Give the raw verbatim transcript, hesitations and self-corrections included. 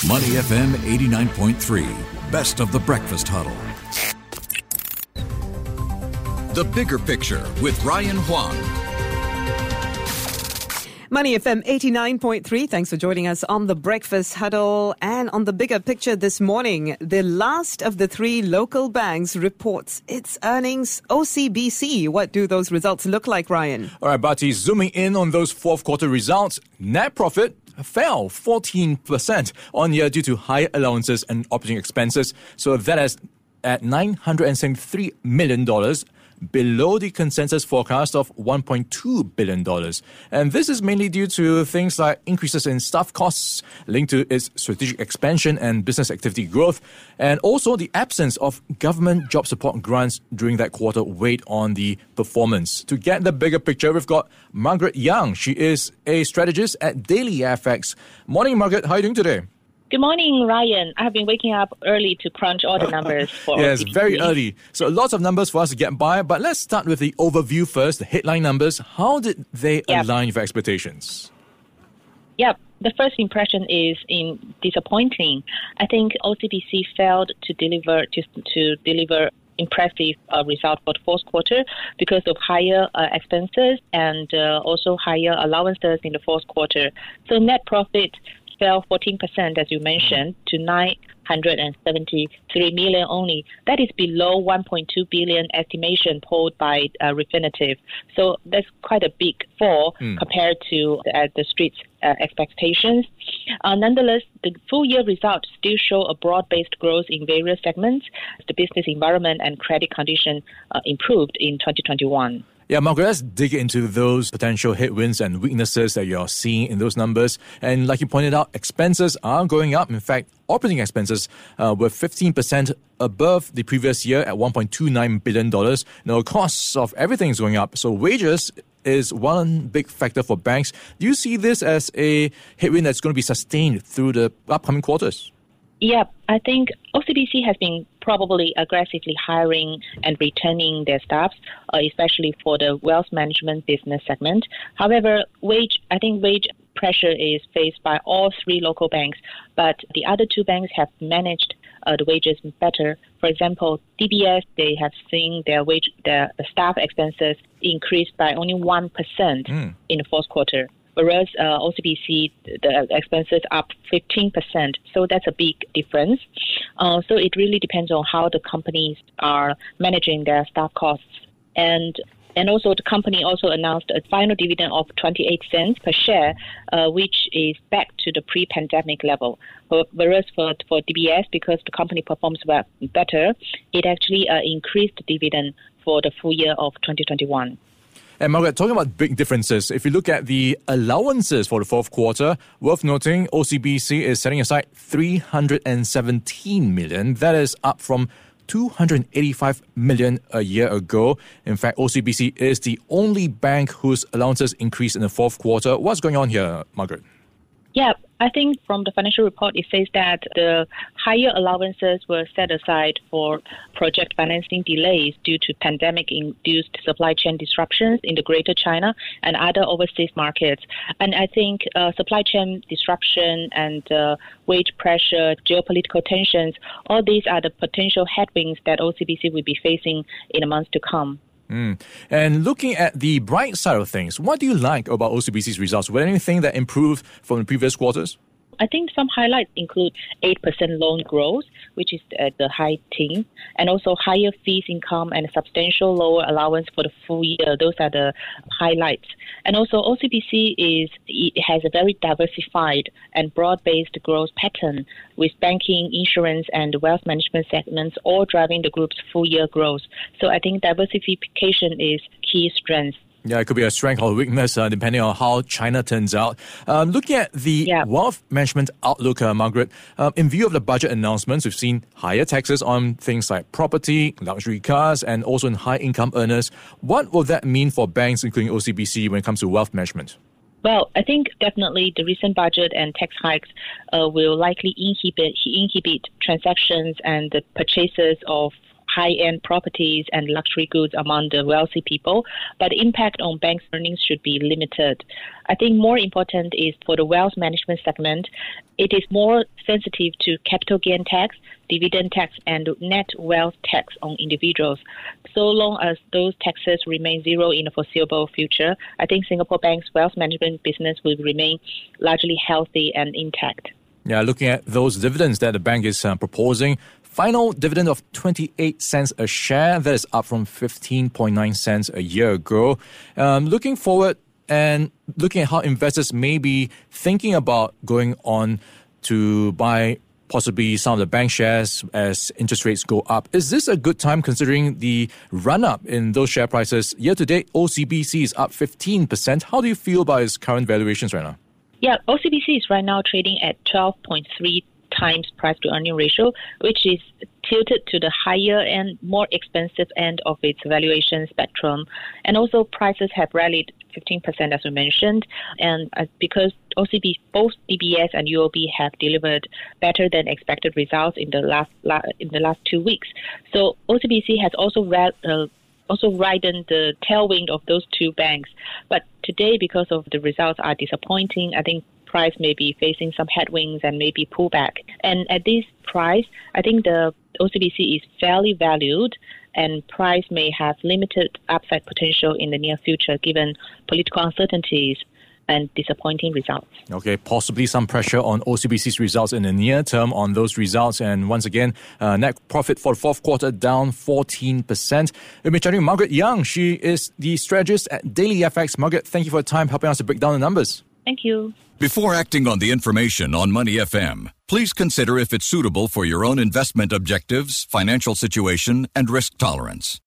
Money F M eighty-nine point three, best of the breakfast huddle. The Bigger Picture with Ryan Huang. Money F M eighty-nine point three. Thanks for joining us on the Breakfast Huddle. And on the Bigger Picture this morning, the last of the three local banks reports its earnings. O C B C. What do those results look like, Ryan? All right, Bati, zooming in on those fourth quarter results, net profit fell fourteen percent on year due to higher allowances and operating expenses. So that is at nine hundred seventy-three million dollars, below the consensus forecast of one point two billion dollars. And this is mainly due to things like increases in staff costs linked to its strategic expansion and business activity growth, and also the absence of government job support grants during that quarter weighed on the performance. To get the bigger picture, we've got Margaret Yang. She is a strategist at Daily F X. Morning, Margaret. How are you doing today? Good morning, Ryan. I have been waking up early to crunch all the numbers for Yes, O C B C. very early. So lots of numbers for us to get by. But let's start with the overview first, the headline numbers. How did they Yep. align with expectations? Yep. The first impression is in disappointing. I think O C B C failed to deliver to, to deliver impressive uh, result for the fourth quarter because of higher uh, expenses and uh, also higher allowances in the fourth quarter. So net profit fell fourteen percent, as you mentioned, to nine hundred seventy-three million only. That is below one point two billion estimation polled by uh, Refinitiv. So that's quite a big fall mm. compared to uh, the street's uh, expectations. Uh, nonetheless, the full year results still show a broad-based growth in various segments. The business environment and credit condition uh, improved in twenty twenty-one. Yeah, Margaret, let's dig into those potential headwinds and weaknesses that you're seeing in those numbers. And like you pointed out, expenses are going up. In fact, operating expenses uh, were fifteen percent above the previous year at one point two nine billion dollars. Now, costs of everything is going up. So wages is one big factor for banks. Do you see this as a headwind that's going to be sustained through the upcoming quarters? Yeah, I think O C B C has been probably aggressively hiring and retaining their staff, uh, especially for the wealth management business segment. However, wage, I think wage pressure is faced by all three local banks, but the other two banks have managed uh, the wages better. For example, D B S, they have seen their wage, their staff expenses increase by only one percent mm. in the fourth quarter. Whereas uh, O C B C, the expenses up fifteen percent. So that's a big difference. Uh, so it really depends on how the companies are managing their staff costs. And and also the company also announced a final dividend of twenty-eight cents per share, uh, which is back to the pre-pandemic level. Whereas for, for D B S, because the company performs well, better, it actually uh, increased the dividend for the full year of twenty twenty-one. And Margaret, talking about big differences, if you look at the allowances for the fourth quarter, worth noting, O C B C is setting aside three hundred seventeen million dollars. That is up from two hundred eighty-five million dollars a year ago. In fact, O C B C is the only bank whose allowances increased in the fourth quarter. What's going on here, Margaret? Yeah, I think from the financial report, it says that the higher allowances were set aside for project financing delays due to pandemic-induced supply chain disruptions in the Greater China and other overseas markets. And I think uh, supply chain disruption and uh, wage pressure, geopolitical tensions, all these are the potential headwinds that O C B C will be facing in the months to come. Mm. And looking at the bright side of things, what do you like about O C B C's results? Was there anything that improved from the previous quarters? I think some highlights include eight percent loan growth, which is at the high teens, and also higher fees income and substantial lower allowance for the full year. Those are the highlights. And also O C B C is it has a very diversified and broad-based growth pattern, with banking, insurance, and wealth management segments all driving the group's full year growth. So I think diversification is key strength. Yeah, it could be a strength or weakness uh, depending on how China turns out. Um, looking at the yeah. wealth management outlook, uh, Margaret, um, in view of the budget announcements, we've seen higher taxes on things like property, luxury cars, and also in high-income earners. What will that mean for banks, including O C B C, when it comes to wealth management? Well, I think definitely the recent budget and tax hikes uh, will likely inhibit inhibit transactions and the purchases of high-end properties and luxury goods among the wealthy people, but the impact on banks' earnings should be limited. I think more important is for the wealth management segment, it is more sensitive to capital gain tax, dividend tax, and net wealth tax on individuals. So long as those taxes remain zero in the foreseeable future, I think Singapore Bank's wealth management business will remain largely healthy and intact. Yeah, looking at those dividends that the bank is uh, proposing, final dividend of twenty-eight cents a share, that is up from fifteen point nine cents a year ago. Um, looking forward and looking at how investors may be thinking about going on to buy possibly some of the bank shares as interest rates go up. Is this a good time considering the run-up in those share prices? Year to date, O C B C is up fifteen percent. How do you feel about its current valuations right now? Yeah, O C B C is right now trading at twelve point three times price to earning ratio, which is tilted to the higher and more expensive end of its valuation spectrum. And also prices have rallied fifteen percent as we mentioned. And uh, because O C B, both D B S and U O B have delivered better than expected results in the last la- in the last two weeks. So O C B C has also ra- uh, also ridden the tailwind of those two banks. But today, because of the results are disappointing, I think price may be facing some headwinds and maybe pullback. And at this price, I think the O C B C is fairly valued and price may have limited upside potential in the near future given political uncertainties and disappointing results. Okay, possibly some pressure on O C B C's results in the near term on those results. And once again, uh, net profit for the fourth quarter down fourteen percent. We've been chatting with Margaret Young. She is the strategist at Daily F X. Margaret, thank you for your time helping us to break down the numbers. Thank you. Before acting on the information on Money F M, please consider if it's suitable for your own investment objectives, financial situation, and risk tolerance.